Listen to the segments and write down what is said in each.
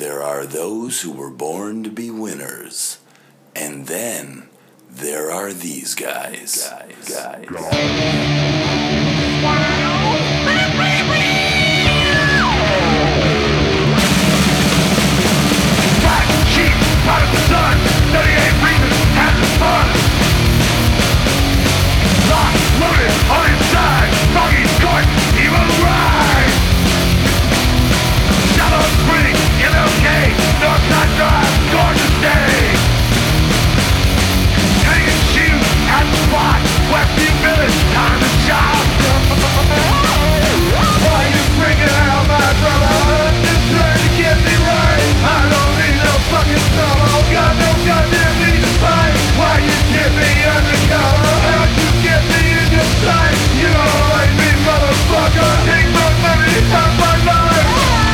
there are those who were born to be winners. And then there are these guys. Out of the sun, 38 reasons, have some fun. Locked, loaded, on inside, Froggy's court, evil ride. Shallow breathing, MLK, Northside Drive, gorgeous day. Hanging shoes, at the spot, Westview Village, time to shop. Why you freaking out, my brother? Just trying to get me right. I don't need no fucking trouble. Got no goddamn need to fight. Why you get me undercover? How'd you get me in your sight? You don't like me, motherfucker. Take my money, time my life.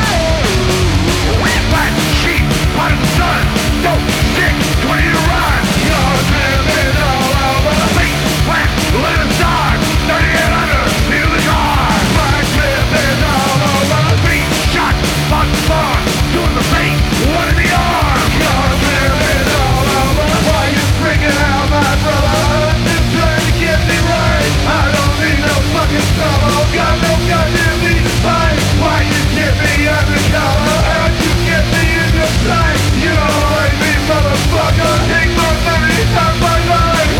Black sheep, part of the sun. Dope, stick, 20 to run. You're living all over. Fleet, black, living stars. 38 under, feel the car. Black living all over. Beat, shot, on the farm. Doing the fate, one in the arm. You're living all over. Why you freaking out, my brother? Just trying to get me right. I don't need no fucking trouble. Got no goddamn need to fight. Why you get me undercover? How'd you get me in your sight? You don't like me, motherfucker. Take my money, not my life.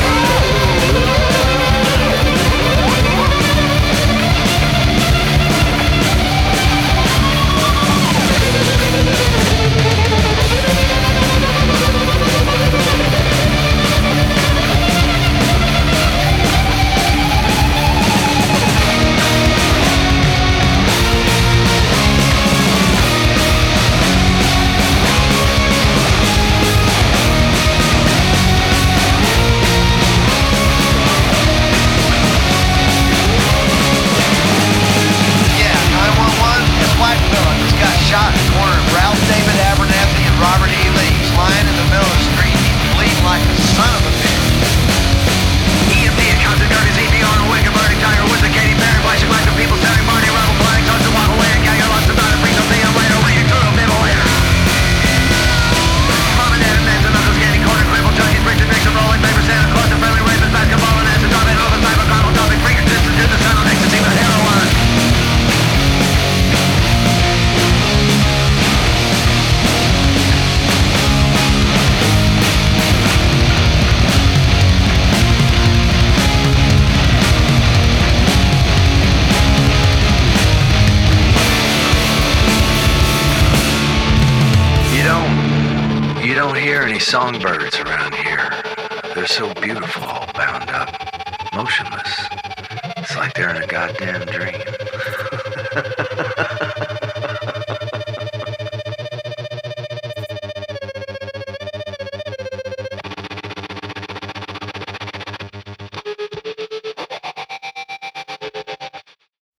Shot in the corner of Ralph David Abernathy and Robert E. Lee. He's lying in the middle of the street. He's bleeding like a son of a bitch. EMP at Constant Curtis, EPR, and Wicked Burning Tiger, with the Katy Perry, flashing like the people standing party, rebel flags, starts to walk away, and gang your lots about it, freeze on the later, waiting to a people later. Mom and dad and men and uncles, candy corner, cripple, junkies, Richard Nixon, rolling paper, Santa Claus, and friendly rapists, basketball, and acid, dropping over, cyber, carnal, topic, freaking distance, to the sun on ecstasy, with heroin. You don't hear any songbirds around here. They're so beautiful, all bound up, motionless. It's like they're in a goddamn dream.